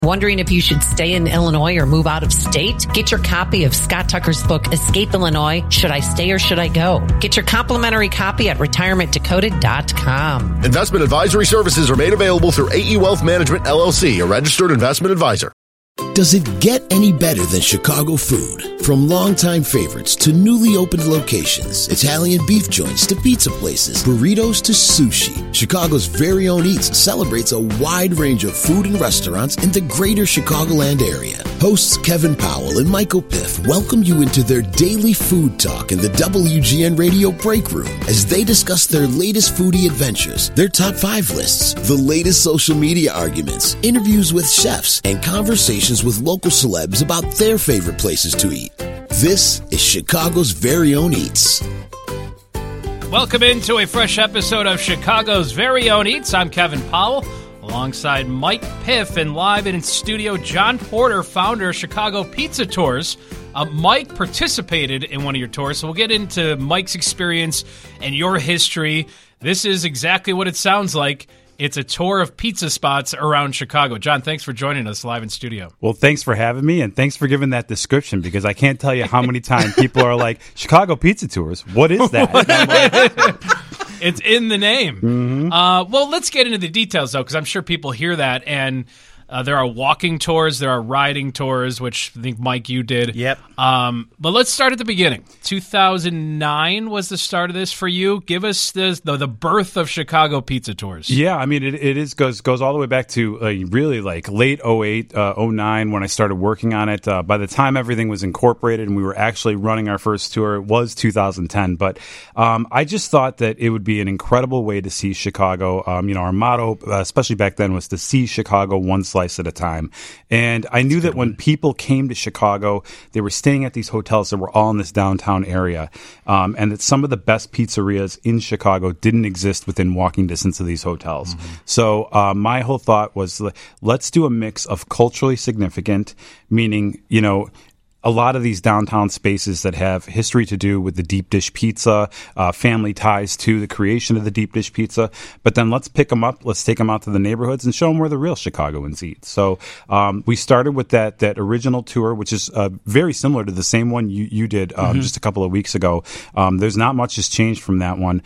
Wondering if you should stay in Illinois or move out of state? Get your copy of Scott Tucker's book, Escape Illinois, Should I Stay or Should I Go? Get your complimentary copy at retirementdecoded.com. Investment advisory services are made available through AE Wealth Management, LLC, a registered investment advisor. Does it get any better than Chicago food? From longtime favorites to newly opened locations, Italian beef joints to pizza places, burritos to sushi, Chicago's very own Eats celebrates a wide range of food and restaurants in the greater Chicagoland area. Hosts Kevin Powell and Michael Piff welcome you into their daily food talk in the WGN Radio Break Room as they discuss their latest foodie adventures, their top 5 lists, the latest social media arguments, interviews with chefs, and conversations with local celebs about their favorite places to eat. This is Chicago's very own Eats. Welcome into a fresh episode of Chicago's very own Eats. I'm Kevin Powell, alongside Mike Piff, and live in studio, John Porter, founder of Chicago Pizza Tours. Mike participated in one of your tours, so we'll get into Mike's experience and your history. This is exactly what it sounds like. It's a tour of pizza spots around Chicago. John, thanks for joining us live in studio. Well, thanks for having me, and thanks for giving that description, because I can't tell you how many times people are like, Chicago Pizza Tours, what is that? It's in the name. Mm-hmm. Well, let's get into the details, though, because I'm sure people hear that, and there are walking tours, there are riding tours, which I think, Mike, you did. Yep. But let's start at the beginning. 2009 was the start of this for you. Give us the birth of Chicago Pizza Tours. Yeah, I mean, it goes all the way back to really like late 08, 09 when I started working on it. By the time everything was incorporated and we were actually running our first tour, it was 2010. But I just thought that it would be an incredible way to see Chicago. Our motto, especially back then, was to see Chicago one slice at a time. And I knew that when people came to Chicago, they were staying at these hotels that were all in this downtown area, and that some of the best pizzerias in Chicago didn't exist within walking distance of these hotels. Mm-hmm. So my whole thought was, let's do a mix of culturally significant, meaning, a lot of these downtown spaces that have history to do with the deep dish pizza, family ties to the creation of the deep dish pizza. But then let's pick them up, let's take them out to the neighborhoods and show them where the real Chicagoans eat. So we started with that original tour, which is very similar to the same one you did just a couple of weeks ago. There's not much has changed from that one.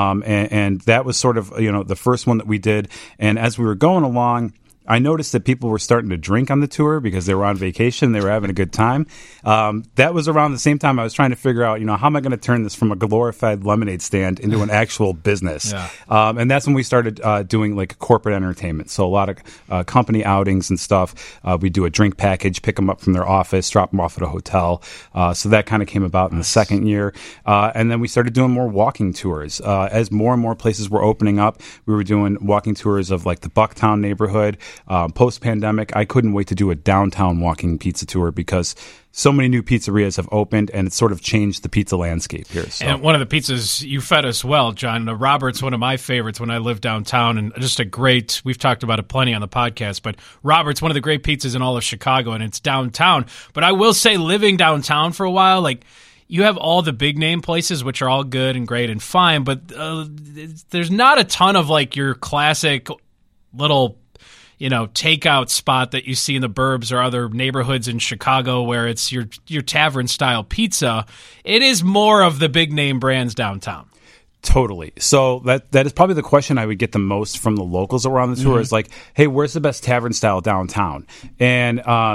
And that was sort of, the first one that we did. And as we were going along, I noticed that people were starting to drink on the tour because they were on vacation. They were having a good time. That was around the same time I was trying to figure out, how am I going to turn this from a glorified lemonade stand into an actual business? Yeah. And that's when we started doing like corporate entertainment. So a lot of company outings and stuff. We do a drink package, pick them up from their office, drop them off at a hotel. So that kind of came about in the second year. And then we started doing more walking tours. As more and more places were opening up, we were doing walking tours of like the Bucktown neighborhood. Post-pandemic, I couldn't wait to do a downtown walking pizza tour because so many new pizzerias have opened, and it's sort of changed the pizza landscape here. So. And one of the pizzas you fed us well, John. Robert's one of my favorites when I lived downtown, and just a great, we've talked about it plenty on the podcast, but Robert's one of the great pizzas in all of Chicago, and it's downtown. But I will say, living downtown for a while, like, you have all the big name places, which are all good and great and fine, but there's not a ton of like your classic little takeout spot that you see in the burbs or other neighborhoods in Chicago where it's your tavern style pizza. It is more of the big name brands downtown. Totally. So that is probably the question I would get the most from the locals around the tour is like, hey, where's the best tavern style downtown? And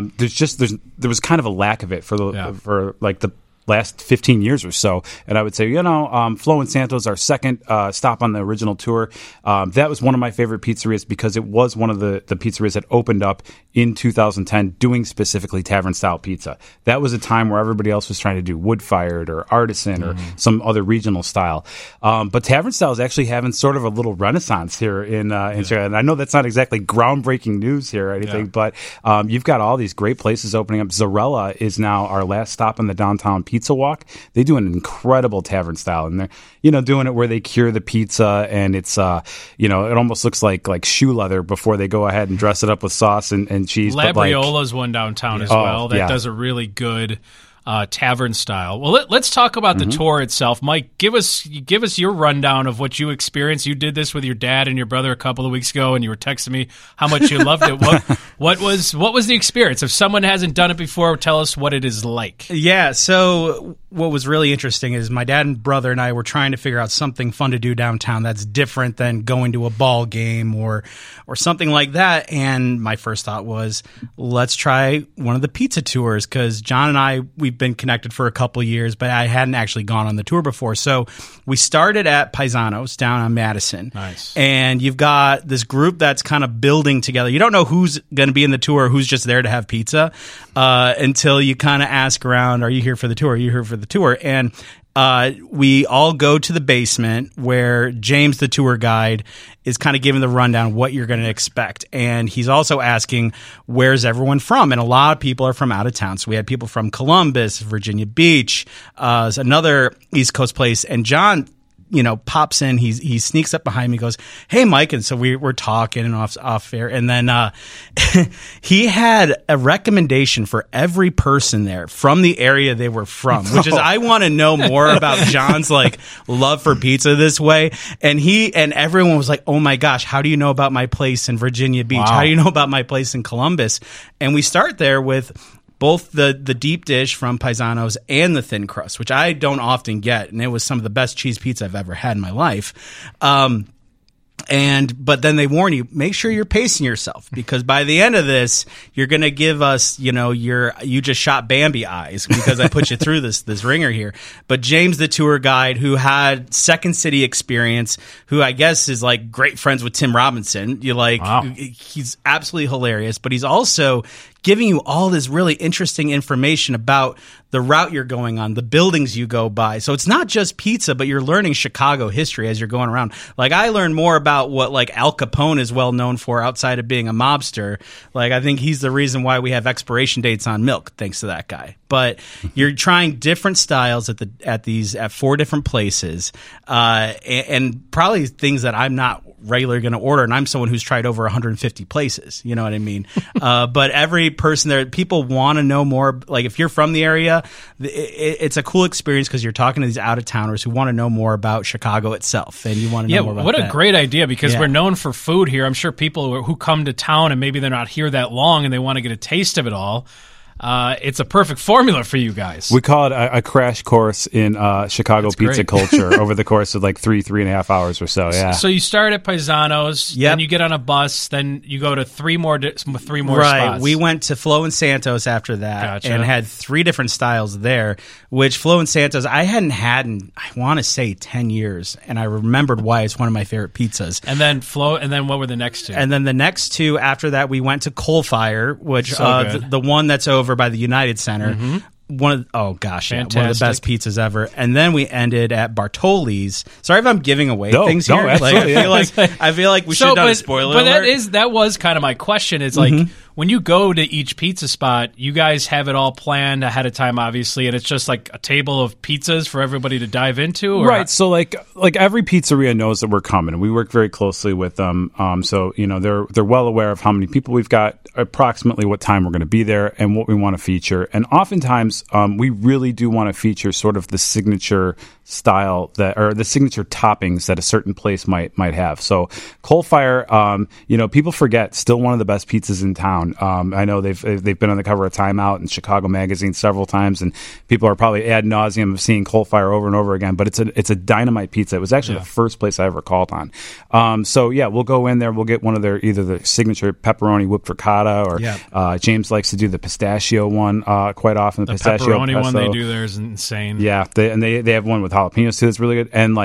there was kind of a lack of it for the last 15 years or so. And I would say, Flo and Santo's our second stop on the original tour. That was one of my favorite pizzerias because it was one of the pizzerias that opened up in 2010 doing specifically tavern-style pizza. That was a time where everybody else was trying to do wood-fired or artisan or some other regional style. But tavern-style is actually having sort of a little renaissance here in Chicago. And I know that's not exactly groundbreaking news here or anything, but you've got all these great places opening up. Zarella is now our last stop on the downtown pizza walk. They do an incredible tavern style, and they're doing it where they cure the pizza, and it's it almost looks like shoe leather before they go ahead and dress it up with sauce and cheese. Labriola's one downtown as well that does a really good tavern style. Well, let's talk about the tour itself. Mike, give us your rundown of what you experienced. You did this with your dad and your brother a couple of weeks ago, and you were texting me how much you loved it. What was the experience? If someone hasn't done it before, tell us what it is like. Yeah, so what was really interesting is my dad and brother and I were trying to figure out something fun to do downtown that's different than going to a ball game or something like that. And my first thought was, let's try one of the pizza tours, because John and I, we've been connected for a couple of years, but I hadn't actually gone on the tour before. So we started at Paisanos down on Madison. Nice. And you've got this group that's kind of building together. You don't know who's going to be in the tour, who's just there to have pizza, until you kind of ask around, are you here for the tour? Are you here for the tour? And we all go to the basement where James, the tour guide, is kind of giving the rundown of what you're going to expect. And he's also asking, where's everyone from? And a lot of people are from out of town. So we had people from Columbus, Virginia Beach, another East Coast place. And John, pops in, he sneaks up behind me, goes, "Hey, Mike." And so we're talking and off air. And then, he had a recommendation for every person there from the area they were from, which is, I want to know more about John's love for pizza this way. And everyone was like, "Oh my gosh, how do you know about my place in Virginia Beach? Wow. How do you know about my place in Columbus?" And we start there with both the deep dish from Paisanos and the thin crust, which I don't often get, and it was some of the best cheese pizza I've ever had in my life. But then they warn you, make sure you're pacing yourself, because by the end of this, you're going to give us, you just shot Bambi eyes, because I put you through this ringer here. But James, the tour guide, who had Second City experience, who I guess is great friends with Tim Robinson. Wow. He's absolutely hilarious, but he's also giving you all this really interesting information about the route you're going on, the buildings you go by. So it's not just pizza, but you're learning Chicago history as you're going around. I learned more about what Al Capone is well known for outside of being a mobster. I think he's the reason why we have expiration dates on milk, thanks to that guy. But you're trying different styles at 4 different places, and probably things that I'm not regularly going to order, and I'm someone who's tried over 150 places. You know what I mean? But every person there, people want to know more. If you're from the area, it's a cool experience, because you're talking to these out-of-towners who want to know more about Chicago itself, and you want to know more about what that. A great idea, because we're known for food here. I'm sure people who come to town and maybe they're not here that long and they want to get a taste of it all, it's a perfect formula for you guys. We call it a crash course in Chicago pizza culture over the course of 3.5 hours or so. Yeah. So you start at Paisanos, then you get on a bus, then you go to three more spots. We went to Flo and Santos after that, and had 3 different styles there, which Flo and Santos I hadn't had in, I want to say, 10 years, and I remembered why it's one of my favorite pizzas. And then what were the next 2? And then the next 2 after that, we went to Coal Fire, which the one that's over by the United Center. Mm-hmm. One of the best pizzas ever. And then we ended at Bartoli's. Sorry if I'm giving away things here. I feel like we should have done a spoiler alert. But that was kind of my question. It's when you go to each pizza spot, you guys have it all planned ahead of time, obviously, and it's just a table of pizzas for everybody to dive into? Or? Right. So every pizzeria knows that we're coming, and we work very closely with them. So they're well aware of how many people we've got, approximately what time we're going to be there, and what we want to feature. And oftentimes, we really do want to feature sort of the signature style or the signature toppings that a certain place might have. So Coal Fire, people forget, still one of the best pizzas in town. I know they've been on the cover of Time Out and Chicago Magazine several times, and people are probably ad nauseum of seeing Coal Fire over and over again. But it's a dynamite pizza. It was actually the first place I ever called on. We'll go in there. We'll get one of their either the signature pepperoni whipped ricotta, or James likes to do the pistachio one quite often. The pistachio pepperoni pesto one they do there is insane. Yeah, they have one with jalapenos too that's really good. And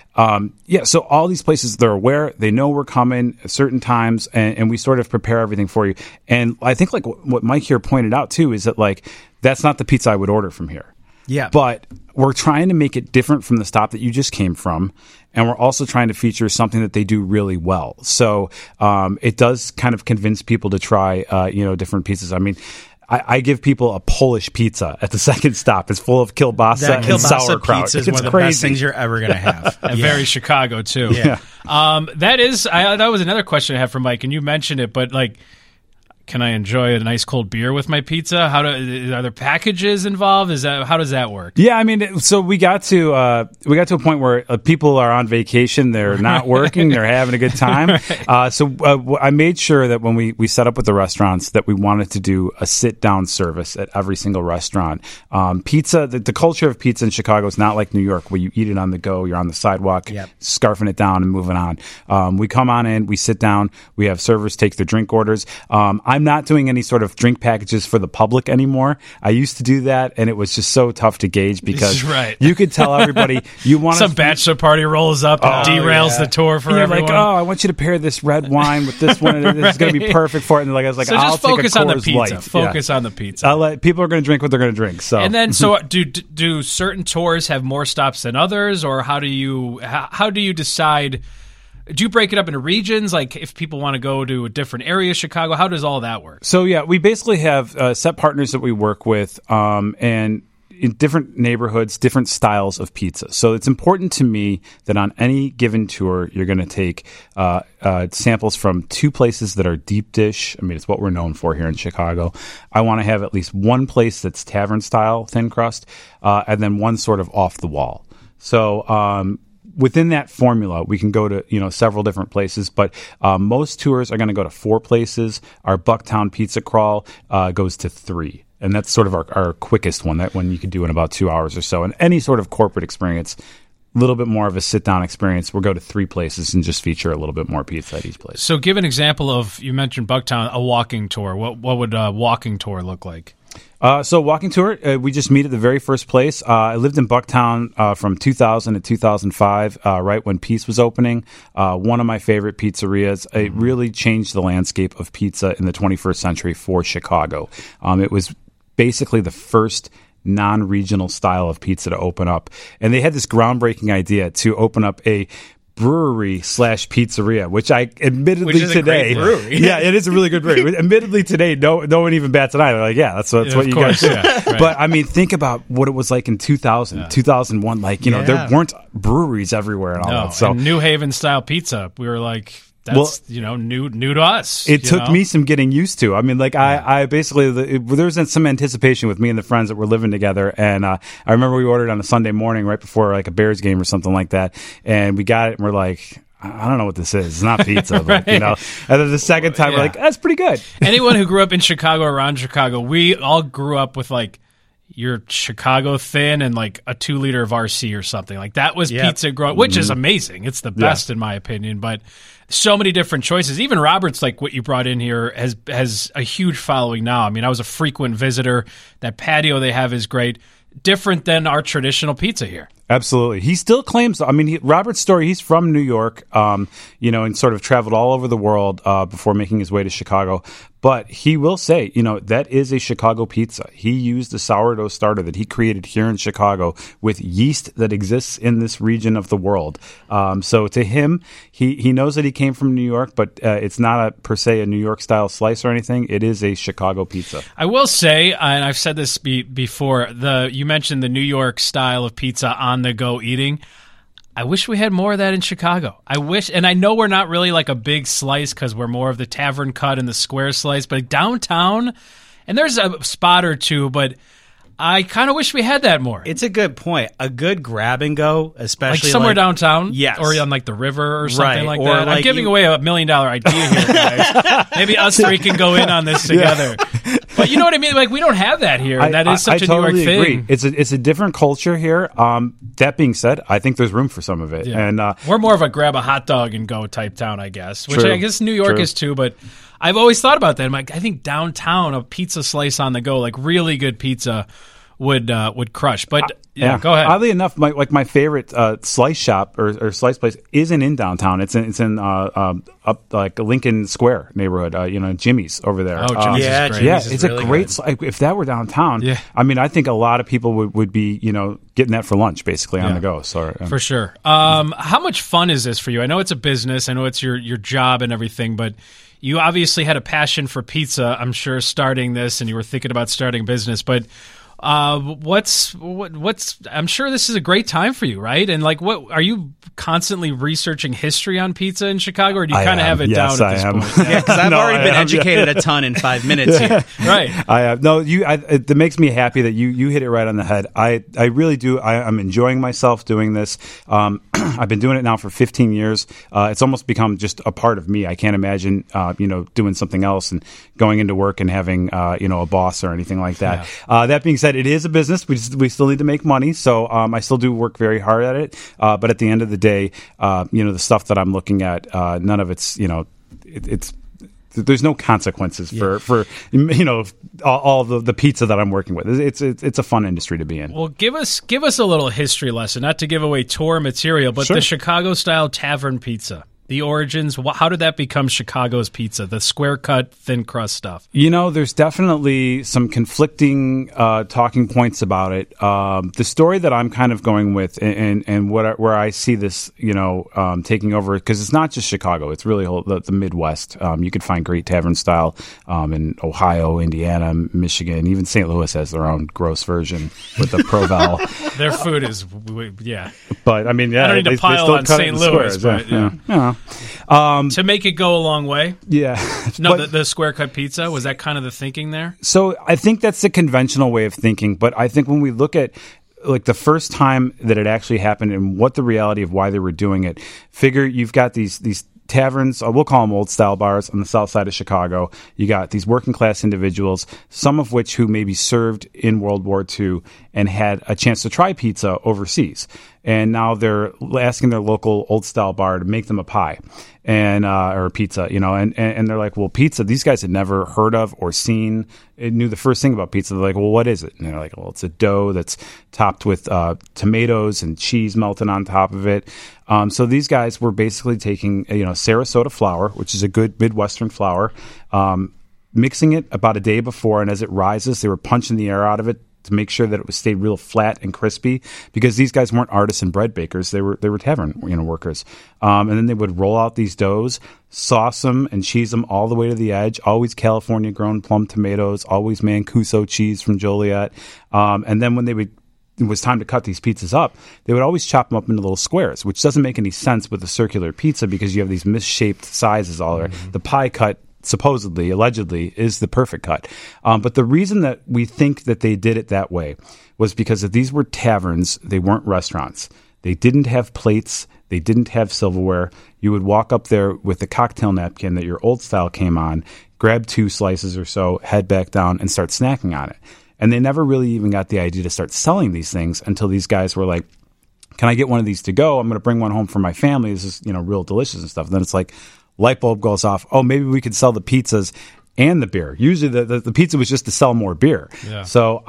so all these places, they're aware, they know we're coming at certain times, and we sort of prepare everything for you. And I think what Mike here pointed out too is that that's not the pizza I would order from here. Yeah. But we're trying to make it different from the stop that you just came from, and we're also trying to feature something that they do really well. So it does kind of convince people to try different pizzas. I mean, I give people a Polish pizza at the second stop. It's full of kielbasa and sauerkraut. Pizza is one of the best things you're ever going to have. And very Chicago, too. Yeah. That was another question I had for Mike, and you mentioned it, but can I enjoy a nice cold beer with my pizza? Are there packages involved? How does that work? Yeah, I mean, so we got to a point where people are on vacation, they're not working, they're having a good time. Right. So I made sure that when we set up with the restaurants that we wanted to do a sit down service at every single restaurant. Pizza, the culture of pizza in Chicago is not like New York, where you eat it on the go, you're on the sidewalk, scarfing it down and moving on. We come on in, we sit down, we have servers take their drink orders. I'm not doing any sort of drink packages for the public anymore. I used to do that, and it was just so tough to gauge because you could tell everybody you want some bachelor party rolls up and derails the tour for everyone. Like, I want you to pair this red wine with this one. This is going to be perfect for it. And I was like, so I'll just focus take a on the Coors pizza. Light. Focus on the pizza. People are going to drink what they're going to drink. So and then so do certain tours have more stops than others, or how do you decide? Do you break it up into regions? Like if people want to go to a different area of Chicago, how does all that work? So we basically have set partners that we work with, and in different neighborhoods, different styles of pizza. So it's important to me that on any given tour, you're going to take samples from two places that are deep dish. I mean, it's what we're known for here in Chicago. I want to have at least one place that's tavern style thin crust, and then one sort of off the wall. So within that formula, we can go to several different places, but most tours are going to go to 4 places. Our Bucktown Pizza Crawl goes to 3. And that's sort of our quickest one, that one you could do in about 2 hours or so. And any sort of corporate experience, a little bit more of a sit-down experience, we'll go to 3 places and just feature a little bit more pizza at each place. So give an example of, you mentioned Bucktown, a walking tour. What would a walking tour look like? So walking tour, we just meet at the very first place. I lived in Bucktown from 2000 to 2005, right when Peace was opening. One of my favorite pizzerias. It really changed the landscape of pizza in the 21st century for Chicago. It was basically the first non-regional style of pizza to open up. And they had this groundbreaking idea to open up a brewery/pizzeria, which I admittedly today, it is a really good brewery. Admittedly today, no one even bats an eye. They're like, that's what you guys do. Yeah, right. But I mean, think about what it was like in 2000, 2001. Like, there weren't breweries everywhere and all that. So and New Haven style pizza, we were like, that's new to us. It took me some getting used to. I mean, like I basically there was some anticipation with me and the friends that were living together, and I remember we ordered on a Sunday morning right before like a Bears game or something like that, and we got it and we're like, I don't know what this is. It's not pizza, but, And then the second time we're like, that's pretty good. Anyone who grew up in Chicago, around Chicago, we all grew up with like your Chicago thin and like a 2-liter of RC or something. Like that was pizza growing, which is amazing. It's the best in my opinion, but so many different choices. Even Robert's, like what you brought in here, has a huge following now. I mean, I was a frequent visitor. That patio they have is great. Different than our traditional pizza here. Absolutely. He still claims, I mean, Robert's story, he's from New York, and sort of traveled all over the world before making his way to Chicago. But he will say, that is a Chicago pizza. He used a sourdough starter that he created here in Chicago with yeast that exists in this region of the world. So to him, he knows that he came from New York, but it's not per se a New York style slice or anything. It is a Chicago pizza. I will say, and I've said this before, you mentioned the New York style of pizza on the go eating. I wish we had more of that in Chicago. I wish, and I know we're not really like a big slice because we're more of the tavern cut and the square slice, but downtown, and there's a spot or two, but I kind of wish we had that more. It's a good point. A good grab and go, especially like somewhere downtown, yes, or on like the river or something like or that. Like I'm giving away $1 million idea here, guys. Maybe us 3 can go in on this together. Yeah. But you know what I mean? Like we don't have that here. That is such a totally New York agree. thing. It's a different culture here. That being said, I think there's room for some of it. Yeah. And we're more of a grab a hot dog and go type town, I guess. Which true, I guess New York true. is too. But I've always thought about that. I'm like, I think downtown a pizza slice on the go, like really good pizza, would crush. But go ahead. Oddly enough, my favorite slice shop or slice place isn't in downtown. It's in up like Lincoln Square neighborhood. Jimmy's over there. Oh, Jimmy's is great. Yeah, Jimmy's it's really a great. If that were downtown, I mean, I think a lot of people would be getting that for lunch basically on the go. So for sure. How much fun is this for you? I know it's a business. I know it's your job and everything, but you obviously had a passion for pizza. I'm sure starting this, and you were thinking about starting a business, but. What's I'm sure this is a great time for you, right? And like, what are you constantly researching history on pizza in Chicago, or do you kind of have it down at this point? Yeah, because I've already been educated a ton in 5 minutes here. Right. I have. No, it makes me happy that you hit it right on the head. I really do. I'm enjoying myself doing this. I've been doing it now for 15 years. It's almost become just a part of me. I can't imagine, doing something else and going into work and having, a boss or anything like that. Yeah. That being said, it is a business. We still need to make money. So I still do work very hard at it. But at the end of the day, the stuff that I'm looking at, none of it's, it's there's no consequences for all the pizza that I'm working with. It's a fun industry to be in. Well, give us a little history lesson, not to give away tour material, but the Chicago style tavern pizza. The origins, how did that become Chicago's pizza, the square cut, thin crust stuff? There's definitely some conflicting talking points about it. The story that I'm kind of going with and where I see this, taking over, because it's not just Chicago, it's really the Midwest. You could find great tavern style in Ohio, Indiana, Michigan, even St. Louis has their own gross version with the Provel. Their food is, But, I mean, yeah. I don't need to pile on St. Louis, but yeah. To make it go a long way. Yeah. No, the square cut pizza, was that kind of the thinking there? So I think that's the conventional way of thinking. But I think when we look at like the first time that it actually happened and what the reality of why they were doing it, figure you've got these taverns, we'll call them old style bars on the south side of Chicago. You got these working class individuals, some of which who maybe served in World War II and had a chance to try pizza overseas. And now they're asking their local old style bar to make them a pie and or a pizza, and they're like, well, pizza, these guys had never heard of or seen, knew the first thing about pizza. They're like, well, what is it? And they're like, well, it's a dough that's topped with tomatoes and cheese melted on top of it. So these guys were basically taking, Sarasota flour, which is a good Midwestern flour, mixing it about a day before, and as it rises, they were punching the air out of it to make sure that it was stayed real flat and crispy, because these guys weren't artisan bread bakers. They were tavern workers. And then they would roll out these doughs, sauce them and cheese them all the way to the edge, always California grown plum tomatoes, always Mancuso cheese from Joliet. And then when it was time to cut these pizzas up, they would always chop them up into little squares, which doesn't make any sense with a circular pizza because you have these misshaped sizes all there. Mm-hmm. The pie cut, supposedly, allegedly, is the perfect cut. But the reason that we think that they did it that way was because if these were taverns, they weren't restaurants. They didn't have plates. They didn't have silverware. You would walk up there with a cocktail napkin that your old style came on, grab 2 slices or so, head back down, and start snacking on it. And they never really even got the idea to start selling these things until these guys were like, can I get one of these to go? I'm going to bring one home for my family. This is, real delicious and stuff. And then it's like, light bulb goes off. Oh, maybe we could sell the pizzas and the beer. Usually the pizza was just to sell more beer. Yeah. So,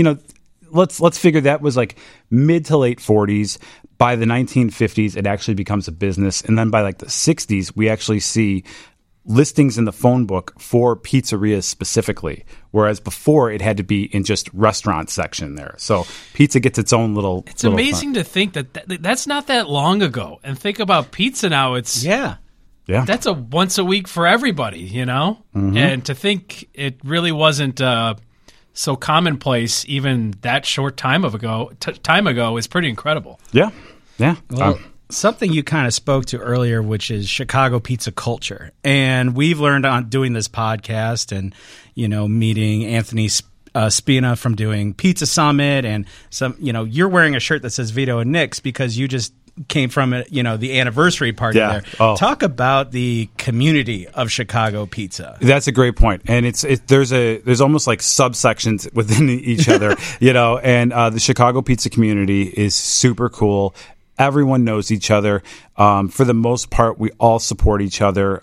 let's figure that was like mid to late 40s. By the 1950s, it actually becomes a business. And then by like the 60s, we actually see listings in the phone book for pizzerias specifically, whereas before it had to be in just restaurant section there. So pizza gets its own little. It's amazing to think that's not that long ago. And think about pizza now. It's yeah. That's a once a week for everybody, Mm-hmm. And to think it really wasn't so commonplace even that short time ago is pretty incredible. Yeah. Well, something you kind of spoke to earlier, which is Chicago pizza culture. And we've learned on doing this podcast and, meeting Anthony Spina from doing Pizza Summit and some, you're wearing a shirt that says Vito and Nick's because you just came from the anniversary party there. Oh. Talk about the community of Chicago pizza. That's a great point. And there's almost like subsections within each other, and the Chicago pizza community is super cool. Everyone knows each other. For the most part, we all support each other.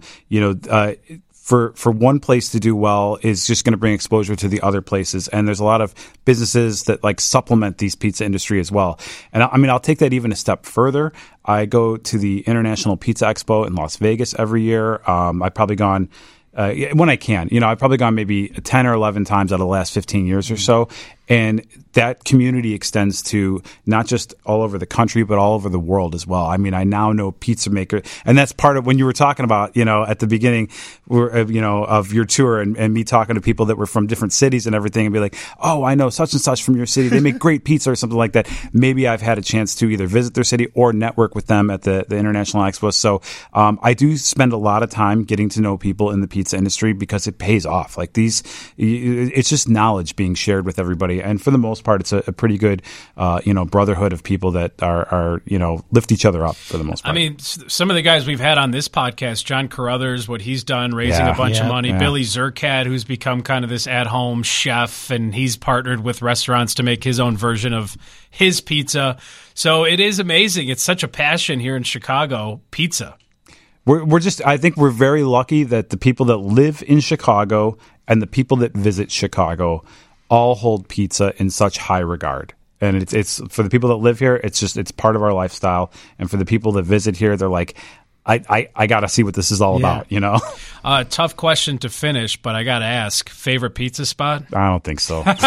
For one place to do well is just going to bring exposure to the other places. And there's a lot of businesses that like supplement these pizza industry as well. And I'll take that even a step further. I go to the International Pizza Expo in Las Vegas every year. I've probably gone when I can. I've probably gone maybe 10 or 11 times out of the last 15 years or so. And that community extends to not just all over the country, but all over the world as well. I mean, I now know pizza maker, and that's part of when you were talking about, at the beginning, of your tour and me talking to people that were from different cities and everything, and be like, oh, I know such and such from your city. They make great pizza or something like that. Maybe I've had a chance to either visit their city or network with them at the International Expo. So I do spend a lot of time getting to know people in the pizza industry because it pays off. Like it's just knowledge being shared with everybody. And for the most part, it's a pretty good, brotherhood of people that are lift each other up for the most part. I mean, some of the guys we've had on this podcast, John Carruthers, what he's done, raising a bunch of money. Yeah. Billy Zerkat, who's become kind of this at-home chef, and he's partnered with restaurants to make his own version of his pizza. So it is amazing. It's such a passion here in Chicago, pizza. I think we're very lucky that the people that live in Chicago and the people that visit Chicago all hold pizza in such high regard. And it's for the people that live here, it's part of our lifestyle. And for the people that visit here, they're like, I got to see what this is all about, Tough question to finish, but I got to ask, favorite pizza spot? I don't think so. No,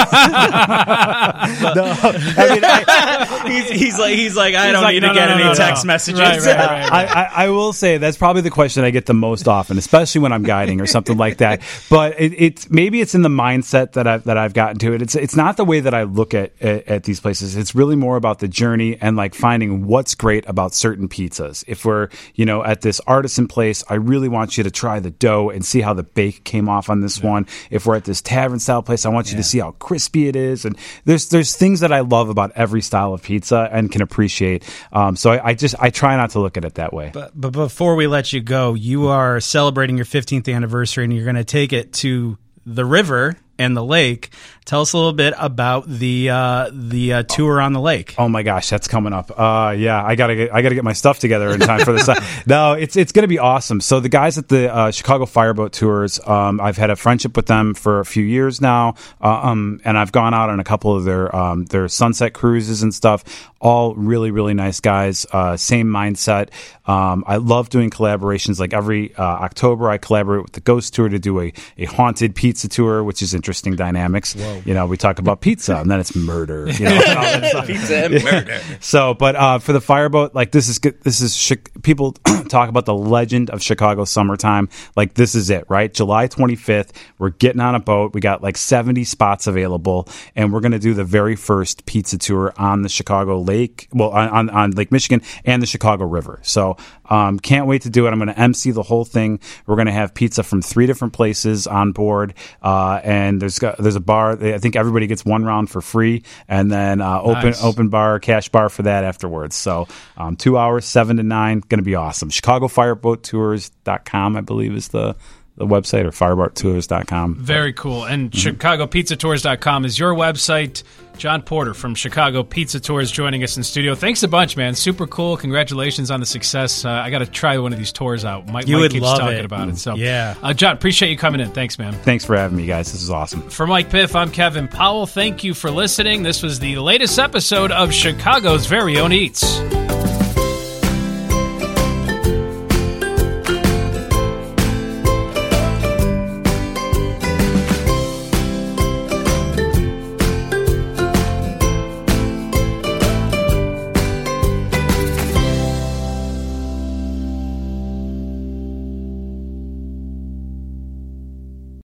he's like, I don't need to get any text messages. Right. I will say that's probably the question I get the most often, especially when I'm guiding or something like that. But it's maybe it's in the mindset that I've gotten to it. It's not the way that I look at these places. It's really more about the journey and like finding what's great about certain pizzas. If we're, at this artisan place, I really want you to try the dough and see how the bake came off on this one. If we're at this tavern style place, I want you to see how crispy it is. And there's things that I love about every style of pizza and can appreciate. So I try not to look at it that way. But before we let you go, you are celebrating your 15th anniversary and you're going to take it to the river and the lake. Tell us a little bit about the tour on the lake. Oh my gosh, that's coming up. I gotta get my stuff together in time for this. No, it's going to be awesome. So the guys at the Chicago Fireboat Tours, I've had a friendship with them for a few years now, and I've gone out on a couple of their sunset cruises and stuff. All really, really nice guys. Same mindset. I love doing collaborations. Like every October, I collaborate with the Ghost Tour to do a haunted pizza tour, which is interesting dynamics. Whoa. We talk about pizza and then it's murder. Pizza and murder. So, but for the Fireboat, like this is good. People talk about the legend of Chicago summertime. Like this is it, right? July 25th, we're getting on a boat. We got like 70 spots available, and we're going to do the very first pizza tour on the Chicago Lake, on Lake Michigan and the Chicago River. So can't wait to do it. I'm going to MC the whole thing. We're going to have pizza from 3 different places on board, and there's a bar. I think everybody gets one round for free, and then open bar, cash bar for that afterwards. So 2 hours, 7 to 9, going to be awesome. ChicagoFireboatTours.com, I believe, is the website, or fireboattours.com. Very cool. And ChicagoPizzaTours.com is your website. John Porter from Chicago Pizza Tours joining us in studio. Thanks a bunch, man. Super cool. Congratulations on the success. I got to try one of these tours out. Mike keeps talking about it. So, John, appreciate you coming in. Thanks, man. Thanks for having me, guys. This is awesome. For Mike Piff, I'm Kevin Powell. Thank you for listening. This was the latest episode of Chicago's Very Own Eats.